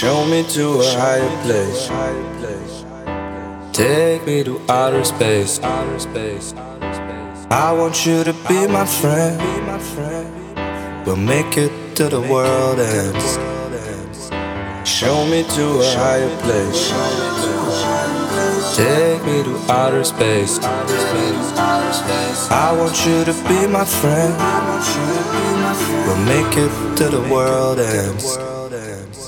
Show me to a higher place. Take me to outer space. I want you to be my friend. We'll make it to the world ends. Show me to a higher place. Take me to outer space. I want you to be my friend. We'll make it to the world ends.